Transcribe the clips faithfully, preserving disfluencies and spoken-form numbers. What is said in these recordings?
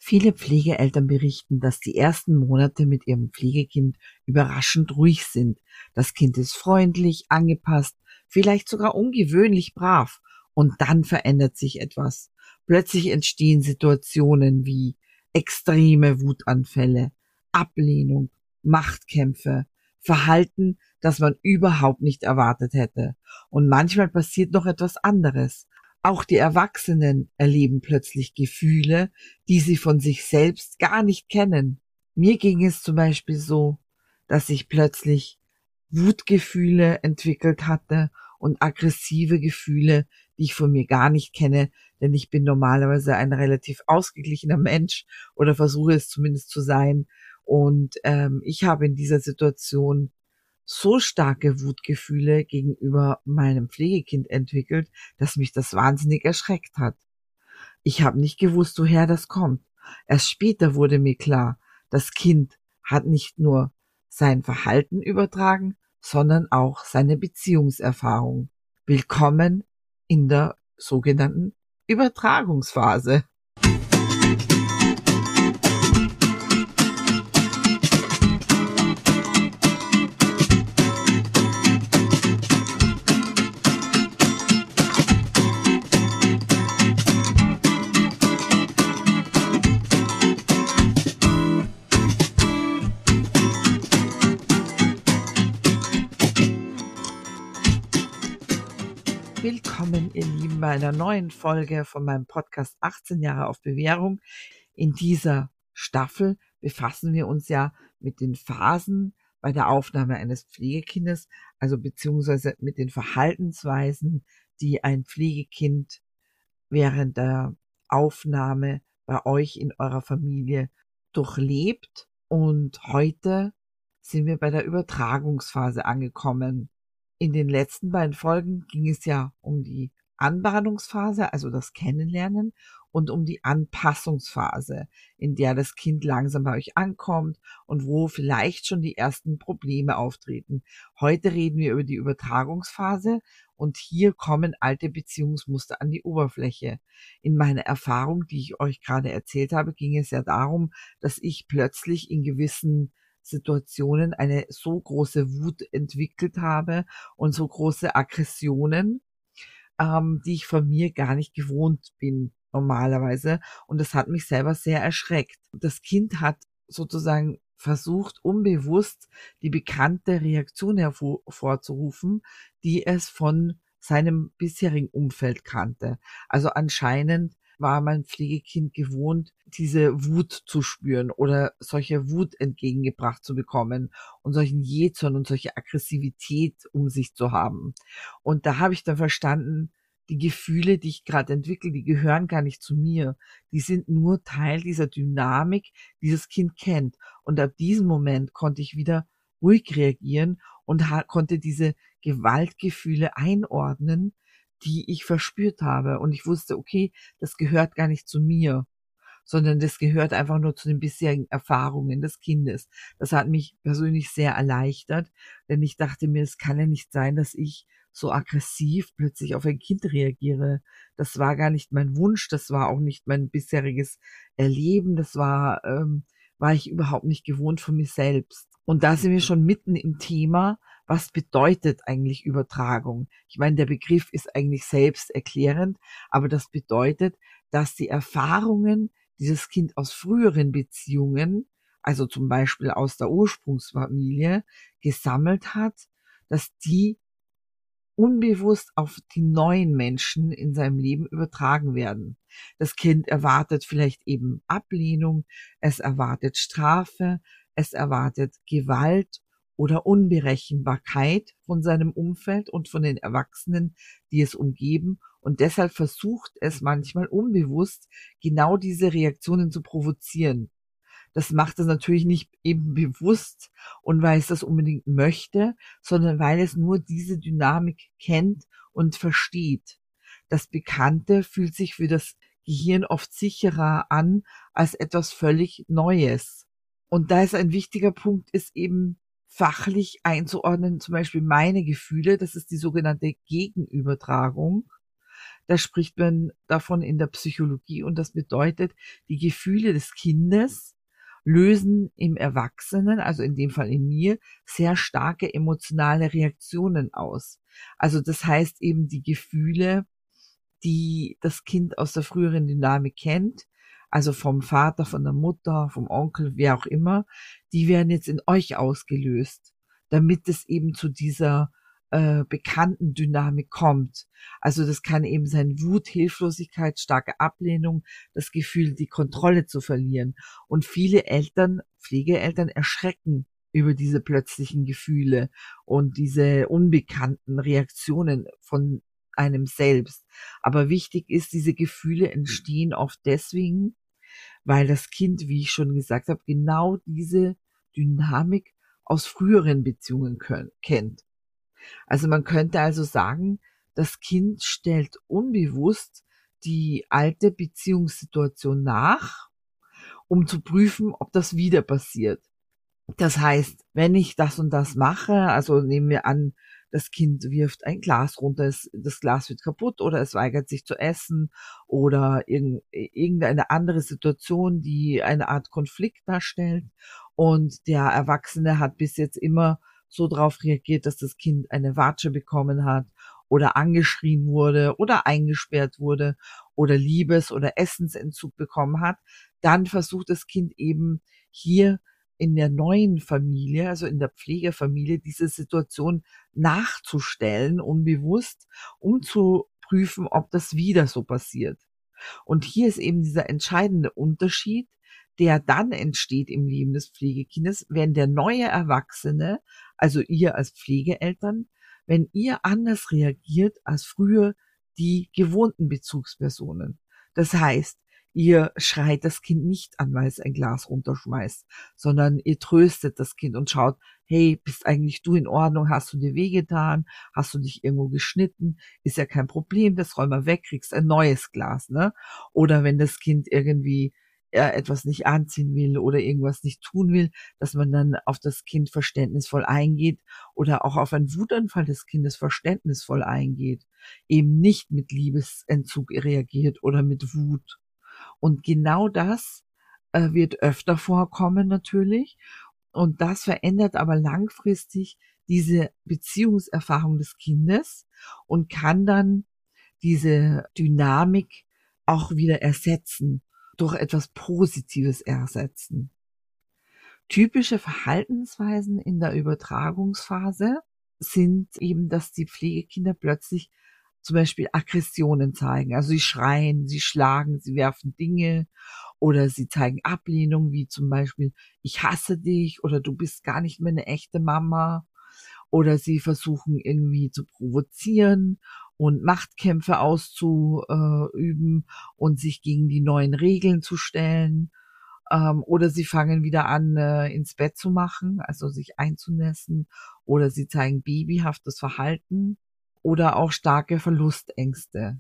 Viele Pflegeeltern berichten, dass die ersten Monate mit ihrem Pflegekind überraschend ruhig sind. Das Kind ist freundlich, angepasst, vielleicht sogar ungewöhnlich brav. Und dann verändert sich etwas. Plötzlich entstehen Situationen wie extreme Wutanfälle, Ablehnung, Machtkämpfe, Verhalten, das man überhaupt nicht erwartet hätte. Und manchmal passiert noch etwas anderes. Auch die Erwachsenen erleben plötzlich Gefühle, die sie von sich selbst gar nicht kennen. Mir ging es zum Beispiel so, dass ich plötzlich Wutgefühle entwickelt hatte und aggressive Gefühle, die ich von mir gar nicht kenne, denn ich bin normalerweise ein relativ ausgeglichener Mensch oder versuche es zumindest zu sein. Und ähm, ich habe in dieser Situation so starke Wutgefühle gegenüber meinem Pflegekind entwickelt, dass mich das wahnsinnig erschreckt hat. Ich habe nicht gewusst, woher das kommt. Erst später wurde mir klar, das Kind hat nicht nur sein Verhalten übertragen, sondern auch seine Beziehungserfahrung. Willkommen in der sogenannten Übertragungsphase. Willkommen, ihr Lieben, bei einer neuen Folge von meinem Podcast achtzehn Jahre auf Bewährung. In dieser Staffel befassen wir uns ja mit den Phasen bei der Aufnahme eines Pflegekindes, also beziehungsweise mit den Verhaltensweisen, die ein Pflegekind während der Aufnahme bei euch in eurer Familie durchlebt. Und heute sind wir bei der Übertragungsphase angekommen. In den letzten beiden Folgen ging es ja um die Anbahnungsphase, also das Kennenlernen, und um die Anpassungsphase, in der das Kind langsam bei euch ankommt und wo vielleicht schon die ersten Probleme auftreten. Heute reden wir über die Übertragungsphase und hier kommen alte Beziehungsmuster an die Oberfläche. In meiner Erfahrung, die ich euch gerade erzählt habe, ging es ja darum, dass ich plötzlich in gewissen Situationen eine so große Wut entwickelt habe und so große Aggressionen, ähm, die ich von mir gar nicht gewohnt bin normalerweise. Und das hat mich selber sehr erschreckt. Das Kind hat sozusagen versucht, unbewusst die bekannte Reaktion hervorzurufen, die es von seinem bisherigen Umfeld kannte. Also anscheinend war mein Pflegekind gewohnt, diese Wut zu spüren oder solche Wut entgegengebracht zu bekommen und solchen Jähzorn und solche Aggressivität um sich zu haben. Und da habe ich dann verstanden, die Gefühle, die ich gerade entwickle, die gehören gar nicht zu mir. Die sind nur Teil dieser Dynamik, die das Kind kennt. Und ab diesem Moment konnte ich wieder ruhig reagieren und ha- konnte diese Gewaltgefühle einordnen, die ich verspürt habe. Und ich wusste, okay, das gehört gar nicht zu mir, sondern das gehört einfach nur zu den bisherigen Erfahrungen des Kindes. Das hat mich persönlich sehr erleichtert, denn ich dachte mir, es kann ja nicht sein, dass ich so aggressiv plötzlich auf ein Kind reagiere. Das war gar nicht mein Wunsch, das war auch nicht mein bisheriges Erleben, das war, ähm, war ich überhaupt nicht gewohnt von mir selbst. Und da sind wir schon mitten im Thema, was bedeutet eigentlich Übertragung? Ich meine, der Begriff ist eigentlich selbsterklärend, aber das bedeutet, dass die Erfahrungen, die das Kind aus früheren Beziehungen, also zum Beispiel aus der Ursprungsfamilie, gesammelt hat, dass die unbewusst auf die neuen Menschen in seinem Leben übertragen werden. Das Kind erwartet vielleicht eben Ablehnung, es erwartet Strafe, es erwartet Gewalt oder Unberechenbarkeit von seinem Umfeld und von den Erwachsenen, die es umgeben. Und deshalb versucht es manchmal unbewusst, genau diese Reaktionen zu provozieren. Das macht es natürlich nicht eben bewusst und weil es das unbedingt möchte, sondern weil es nur diese Dynamik kennt und versteht. Das Bekannte fühlt sich für das Gehirn oft sicherer an als etwas völlig Neues. Und da ist ein wichtiger Punkt, ist eben fachlich einzuordnen, zum Beispiel meine Gefühle, das ist die sogenannte Gegenübertragung. Da spricht man davon in der Psychologie und das bedeutet, die Gefühle des Kindes lösen im Erwachsenen, also in dem Fall in mir, sehr starke emotionale Reaktionen aus. Also das heißt eben die Gefühle, die das Kind aus der früheren Dynamik kennt, also vom Vater, von der Mutter, vom Onkel, wer auch immer, die werden jetzt in euch ausgelöst, damit es eben zu dieser äh, bekannten Dynamik kommt. Also das kann eben sein Wut, Hilflosigkeit, starke Ablehnung, das Gefühl, die Kontrolle zu verlieren. Und viele Eltern, Pflegeeltern erschrecken über diese plötzlichen Gefühle und diese unbekannten Reaktionen von einem selbst. Aber wichtig ist, diese Gefühle entstehen oft deswegen, weil das Kind, wie ich schon gesagt habe, genau diese Dynamik aus früheren Beziehungen können, kennt. Also man könnte also sagen, das Kind stellt unbewusst die alte Beziehungssituation nach, um zu prüfen, ob das wieder passiert. Das heißt, wenn ich das und das mache, also nehmen wir an, das Kind wirft ein Glas runter, es, das Glas wird kaputt oder es weigert sich zu essen oder irgend, irgendeine andere Situation, die eine Art Konflikt darstellt. Und der Erwachsene hat bis jetzt immer so darauf reagiert, dass das Kind eine Watsche bekommen hat oder angeschrien wurde oder eingesperrt wurde oder Liebes- oder Essensentzug bekommen hat. Dann versucht das Kind eben hier in der neuen Familie, also in der Pflegefamilie, diese Situation nachzustellen, unbewusst, um zu prüfen, ob das wieder so passiert. Und hier ist eben dieser entscheidende Unterschied, der dann entsteht im Leben des Pflegekindes, wenn der neue Erwachsene, also ihr als Pflegeeltern, wenn ihr anders reagiert als früher die gewohnten Bezugspersonen. Das heißt, ihr schreit das Kind nicht an, weil es ein Glas runterschmeißt, sondern ihr tröstet das Kind und schaut, hey, bist eigentlich du in Ordnung? Hast du dir wehgetan? Hast du dich irgendwo geschnitten? Ist ja kein Problem, das räum mal weg, kriegst ein neues Glas, ne? Oder wenn das Kind irgendwie äh, etwas nicht anziehen will oder irgendwas nicht tun will, dass man dann auf das Kind verständnisvoll eingeht oder auch auf einen Wutanfall des Kindes verständnisvoll eingeht, eben nicht mit Liebesentzug reagiert oder mit Wut. Und genau das äh, wird öfter vorkommen natürlich. Und das verändert aber langfristig diese Beziehungserfahrung des Kindes und kann dann diese Dynamik auch wieder ersetzen, durch etwas Positives ersetzen. Typische Verhaltensweisen in der Übertragungsphase sind eben, dass die Pflegekinder plötzlich zum Beispiel Aggressionen zeigen. Also sie schreien, sie schlagen, sie werfen Dinge oder sie zeigen Ablehnung, wie zum Beispiel, ich hasse dich oder du bist gar nicht mehr eine echte Mama. Oder sie versuchen irgendwie zu provozieren und Machtkämpfe auszuüben und sich gegen die neuen Regeln zu stellen. Ähm, oder sie fangen wieder an, äh, ins Bett zu machen, also sich einzunässen. Oder sie zeigen babyhaftes Verhalten oder auch starke Verlustängste.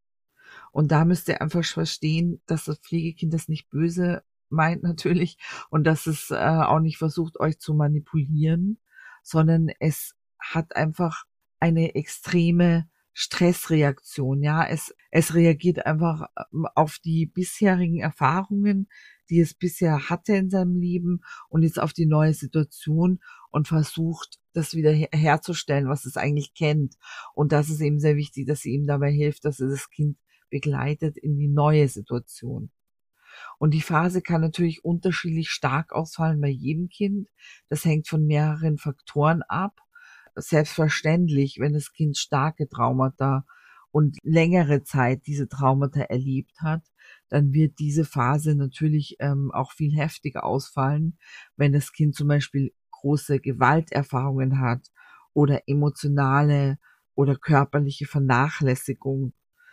Und da müsst ihr einfach verstehen, dass das Pflegekind das nicht böse meint natürlich und dass es äh, auch nicht versucht, euch zu manipulieren, sondern es hat einfach eine extreme Stressreaktion. Ja, es, es reagiert einfach ähm, auf die bisherigen Erfahrungen, die es bisher hatte in seinem Leben und jetzt auf die neue Situation und versucht, das wieder her herzustellen, was es eigentlich kennt. Und das ist eben sehr wichtig, dass sie ihm dabei hilft, dass er das Kind begleitet in die neue Situation. Und die Phase kann natürlich unterschiedlich stark ausfallen bei jedem Kind. Das hängt von mehreren Faktoren ab. Selbstverständlich, wenn das Kind starke Traumata und längere Zeit diese Traumata erlebt hat, dann wird diese Phase natürlich ähm, auch viel heftiger ausfallen, wenn das Kind zum Beispiel große Gewalterfahrungen hat oder emotionale oder körperliche Vernachlässigung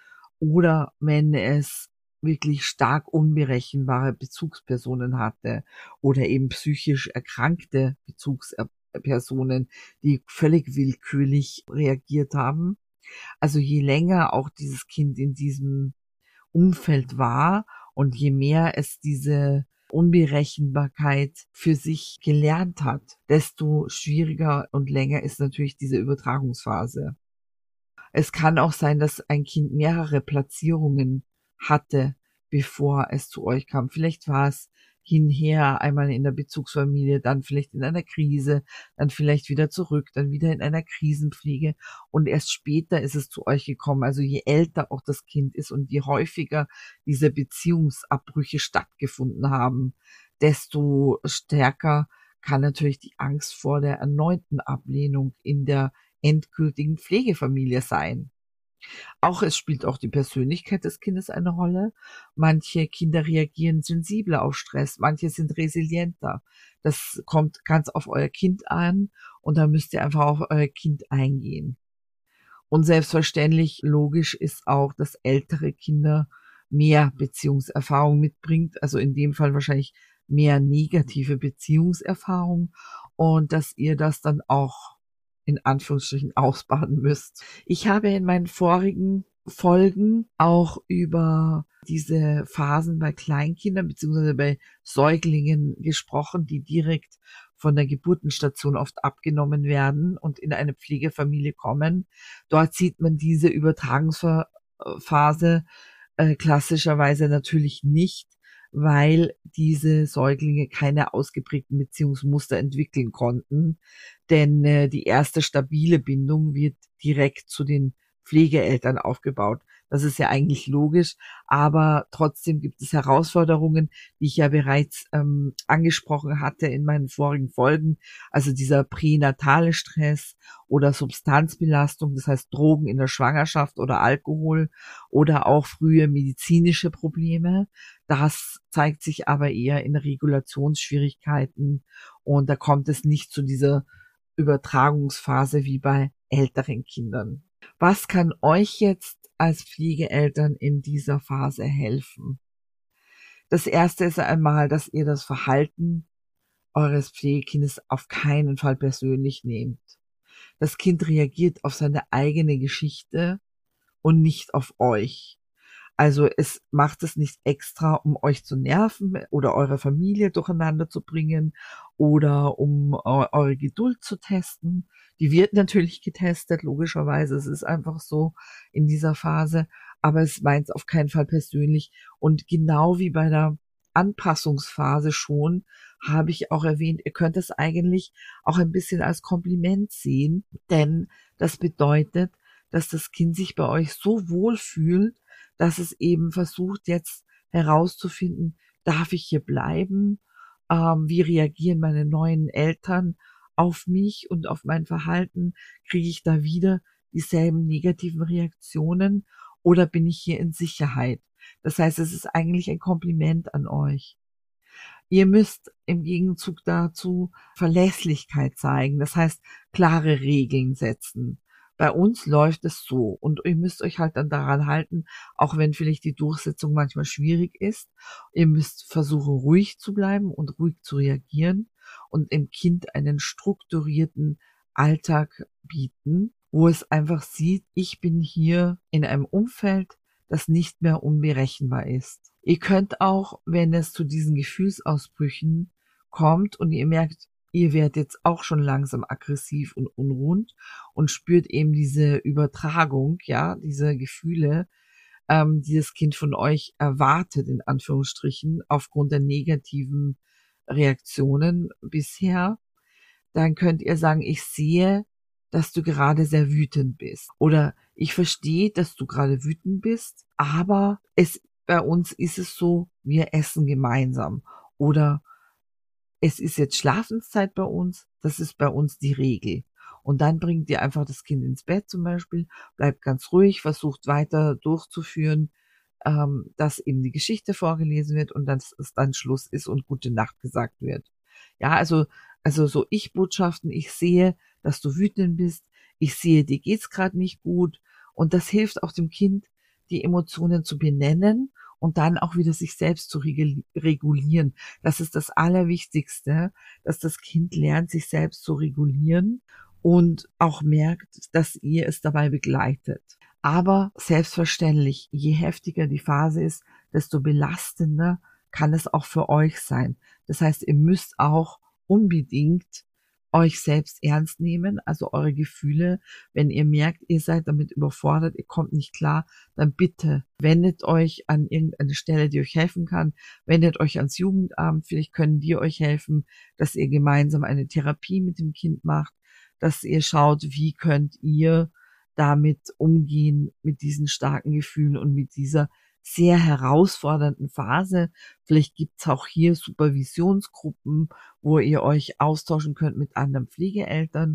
oder wenn es wirklich stark unberechenbare Bezugspersonen hatte oder eben psychisch erkrankte Bezugspersonen, die völlig willkürlich reagiert haben. Also je länger auch dieses Kind in diesem Umfeld war und je mehr es diese Unberechenbarkeit für sich gelernt hat, desto schwieriger und länger ist natürlich diese Übertragungsphase. Es kann auch sein, dass ein Kind mehrere Platzierungen hatte, bevor es zu euch kam. Vielleicht war es hinher, einmal in der Bezugsfamilie, dann vielleicht in einer Krise, dann vielleicht wieder zurück, dann wieder in einer Krisenpflege und erst später ist es zu euch gekommen. Also je älter auch das Kind ist und je häufiger diese Beziehungsabbrüche stattgefunden haben, desto stärker kann natürlich die Angst vor der erneuten Ablehnung in der endgültigen Pflegefamilie sein. Auch es spielt auch die Persönlichkeit des Kindes eine Rolle. Manche Kinder reagieren sensibler auf Stress, manche sind resilienter. Das kommt ganz auf euer Kind an und da müsst ihr einfach auf euer Kind eingehen. Und selbstverständlich logisch ist auch, dass ältere Kinder mehr Beziehungserfahrung mitbringt, also in dem Fall wahrscheinlich mehr negative Beziehungserfahrung und dass ihr das dann auch in Anführungsstrichen ausbaden müsst. Ich habe in meinen vorigen Folgen auch über diese Phasen bei Kleinkindern beziehungsweise bei Säuglingen gesprochen, die direkt von der Geburtenstation oft abgenommen werden und in eine Pflegefamilie kommen. Dort sieht man diese Übertragungsphase äh, klassischerweise natürlich nicht, weil diese Säuglinge keine ausgeprägten Beziehungsmuster entwickeln konnten. Denn äh, die erste stabile Bindung wird direkt zu den Pflegeeltern aufgebaut. Das ist ja eigentlich logisch, aber trotzdem gibt es Herausforderungen, die ich ja bereits ähm, angesprochen hatte in meinen vorigen Folgen. Also dieser pränatale Stress oder Substanzbelastung, das heißt Drogen in der Schwangerschaft oder Alkohol oder auch frühe medizinische Probleme. Das zeigt sich aber eher in Regulationsschwierigkeiten und da kommt es nicht zu dieser Übertragungsphase wie bei älteren Kindern. Was kann euch jetzt als Pflegeeltern in dieser Phase helfen? Das erste ist einmal, dass ihr das Verhalten eures Pflegekindes auf keinen Fall persönlich nehmt. Das Kind reagiert auf seine eigene Geschichte und nicht auf euch. Also es macht es nicht extra, um euch zu nerven oder eure Familie durcheinander zu bringen oder um eure Geduld zu testen. Die wird natürlich getestet, logischerweise. Es ist einfach so in dieser Phase, aber es meint es auf keinen Fall persönlich. Und genau wie bei der Anpassungsphase schon, habe ich auch erwähnt, ihr könnt es eigentlich auch ein bisschen als Kompliment sehen, denn das bedeutet, dass das Kind sich bei euch so wohl fühlt, dass es eben versucht jetzt herauszufinden, darf ich hier bleiben? Ähm, wie reagieren meine neuen Eltern auf mich und auf mein Verhalten? Kriege ich da wieder dieselben negativen Reaktionen oder bin ich hier in Sicherheit? Das heißt, es ist eigentlich ein Kompliment an euch. Ihr müsst im Gegenzug dazu Verlässlichkeit zeigen, das heißt klare Regeln setzen. Bei uns läuft es so und ihr müsst euch halt dann daran halten, auch wenn vielleicht die Durchsetzung manchmal schwierig ist. Ihr müsst versuchen, ruhig zu bleiben und ruhig zu reagieren und dem Kind einen strukturierten Alltag bieten, wo es einfach sieht, ich bin hier in einem Umfeld, das nicht mehr unberechenbar ist. Ihr könnt auch, wenn es zu diesen Gefühlsausbrüchen kommt und ihr merkt, ihr werdet jetzt auch schon langsam aggressiv und unruhig und spürt eben diese Übertragung, ja, diese Gefühle, ähm, die das Kind von euch erwartet, in Anführungsstrichen, aufgrund der negativen Reaktionen bisher, dann könnt ihr sagen, ich sehe, dass du gerade sehr wütend bist. Oder ich verstehe, dass du gerade wütend bist, aber es, bei uns ist es so, wir essen gemeinsam. Oder es ist jetzt Schlafenszeit bei uns, das ist bei uns die Regel. Und dann bringt ihr einfach das Kind ins Bett zum Beispiel, bleibt ganz ruhig, versucht weiter durchzuführen, ähm, dass eben die Geschichte vorgelesen wird und dass es dann Schluss ist und gute Nacht gesagt wird. Ja, also, also so Ich-Botschaften, ich sehe, dass du wütend bist, ich sehe, dir geht's gerade nicht gut und das hilft auch dem Kind, die Emotionen zu benennen und dann auch wieder sich selbst zu regulieren. Das ist das Allerwichtigste, dass das Kind lernt, sich selbst zu regulieren und auch merkt, dass ihr es dabei begleitet. Aber selbstverständlich, je heftiger die Phase ist, desto belastender kann es auch für euch sein. Das heißt, ihr müsst auch unbedingt euch selbst ernst nehmen, also eure Gefühle. Wenn ihr merkt, ihr seid damit überfordert, ihr kommt nicht klar, dann bitte wendet euch an irgendeine Stelle, die euch helfen kann. Wendet euch ans Jugendamt, vielleicht können die euch helfen, dass ihr gemeinsam eine Therapie mit dem Kind macht, dass ihr schaut, wie könnt ihr damit umgehen, mit diesen starken Gefühlen und mit dieser sehr herausfordernden Phase. Vielleicht gibt's auch hier Supervisionsgruppen, wo ihr euch austauschen könnt mit anderen Pflegeeltern.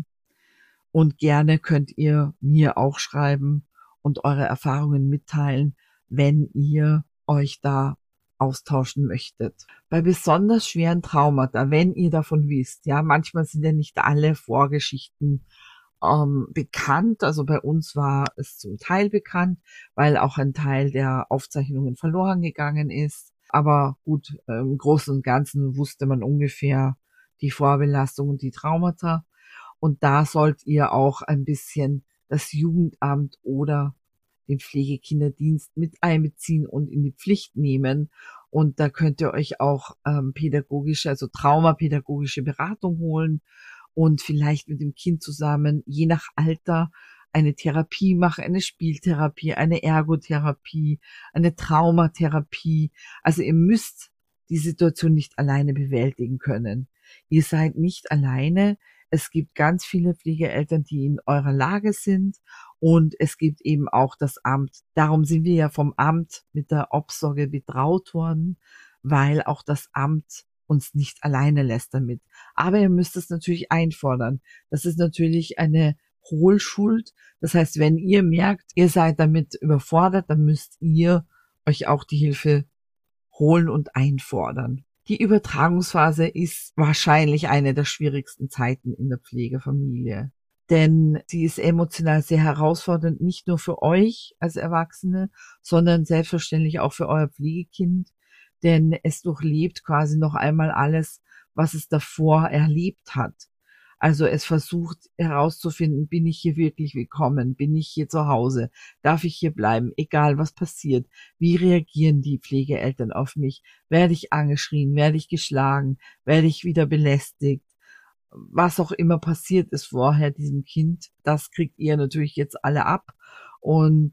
Und gerne könnt ihr mir auch schreiben und eure Erfahrungen mitteilen, wenn ihr euch da austauschen möchtet. Bei besonders schweren Traumata, wenn ihr davon wisst, ja, manchmal sind ja nicht alle Vorgeschichten ähm, bekannt. Also bei uns war es zum Teil bekannt, weil auch ein Teil der Aufzeichnungen verloren gegangen ist. Aber gut, im Großen und Ganzen wusste man ungefähr die Vorbelastung und die Traumata. Und da sollt ihr auch ein bisschen das Jugendamt oder den Pflegekinderdienst mit einbeziehen und in die Pflicht nehmen. Und da könnt ihr euch auch ähm, pädagogische, also traumapädagogische Beratung holen und vielleicht mit dem Kind zusammen, je nach Alter, eine Therapie machen, eine Spieltherapie, eine Ergotherapie, eine Traumatherapie. Also ihr müsst die Situation nicht alleine bewältigen können. Ihr seid nicht alleine. Es gibt ganz viele Pflegeeltern, die in eurer Lage sind, und es gibt eben auch das Amt. Darum sind wir ja vom Amt mit der Obsorge betraut worden, weil auch das Amt uns nicht alleine lässt damit. Aber ihr müsst es natürlich einfordern. Das ist natürlich eine Hohlschuld. Das heißt, wenn ihr merkt, ihr seid damit überfordert, dann müsst ihr euch auch die Hilfe holen und einfordern. Die Übertragungsphase ist wahrscheinlich eine der schwierigsten Zeiten in der Pflegefamilie. Denn sie ist emotional sehr herausfordernd, nicht nur für euch als Erwachsene, sondern selbstverständlich auch für euer Pflegekind. Denn es durchlebt quasi noch einmal alles, was es davor erlebt hat. Also es versucht herauszufinden, bin ich hier wirklich willkommen? Bin ich hier zu Hause? Darf ich hier bleiben? Egal was passiert. Wie reagieren die Pflegeeltern auf mich? Werde ich angeschrien? Werde ich geschlagen? Werde ich wieder belästigt? Was auch immer passiert ist vorher diesem Kind, das kriegt ihr natürlich jetzt alle ab. Und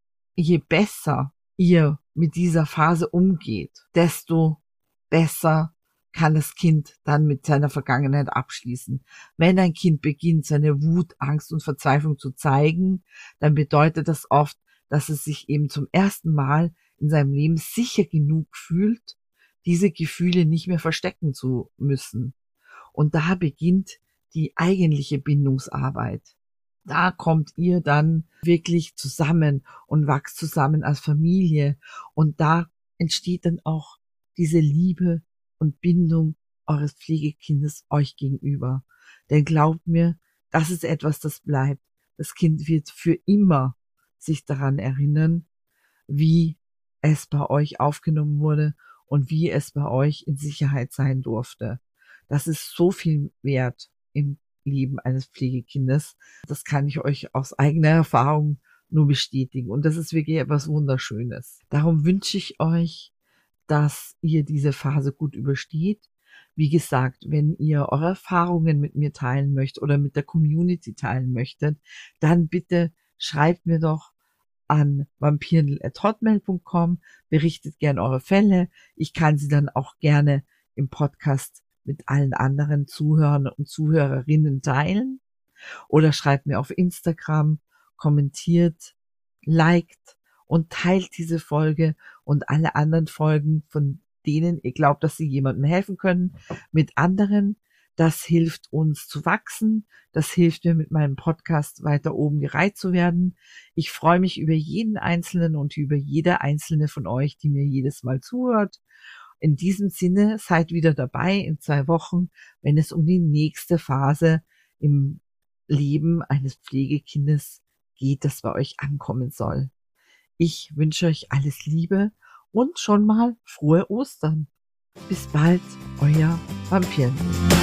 je besser ihr mit dieser Phase umgeht, desto besser kann das Kind dann mit seiner Vergangenheit abschließen. Wenn ein Kind beginnt, seine Wut, Angst und Verzweiflung zu zeigen, dann bedeutet das oft, dass es sich eben zum ersten Mal in seinem Leben sicher genug fühlt, diese Gefühle nicht mehr verstecken zu müssen. Und da beginnt die eigentliche Bindungsarbeit. Da kommt ihr dann wirklich zusammen und wächst zusammen als Familie. Und da entsteht dann auch diese Liebe und Bindung eures Pflegekindes euch gegenüber. Denn glaubt mir, das ist etwas, das bleibt. Das Kind wird für immer sich daran erinnern, wie es bei euch aufgenommen wurde und wie es bei euch in Sicherheit sein durfte. Das ist so viel wert im Leben eines Pflegekindes. Das kann ich euch aus eigener Erfahrung nur bestätigen. Und das ist wirklich etwas Wunderschönes. Darum wünsche ich euch, dass ihr diese Phase gut übersteht. Wie gesagt, wenn ihr eure Erfahrungen mit mir teilen möchtet oder mit der Community teilen möchtet, dann bitte schreibt mir doch an vampirndl at hotmail punkt com, berichtet gerne eure Fälle. Ich kann sie dann auch gerne im Podcast mit allen anderen Zuhörern und Zuhörerinnen teilen. Oder schreibt mir auf Instagram, kommentiert, liked und teilt diese Folge und alle anderen Folgen, von denen ihr glaubt, dass sie jemandem helfen können, mit anderen. Das hilft uns zu wachsen. Das hilft mir, mit meinem Podcast weiter oben gereiht zu werden. Ich freue mich über jeden Einzelnen und über jede einzelne von euch, die mir jedes Mal zuhört. In diesem Sinne, seid wieder dabei in zwei Wochen, wenn es um die nächste Phase im Leben eines Pflegekindes geht, das bei euch ankommen soll. Ich wünsche euch alles Liebe und schon mal frohe Ostern. Bis bald, euer Vampir.